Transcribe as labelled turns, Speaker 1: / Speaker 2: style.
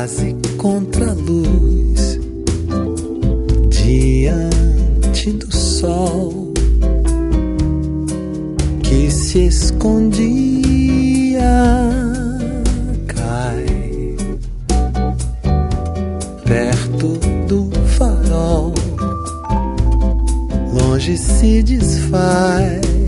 Speaker 1: quase contra a luz, diante do sol que se escondia, cai perto do farol, longe se desfaz.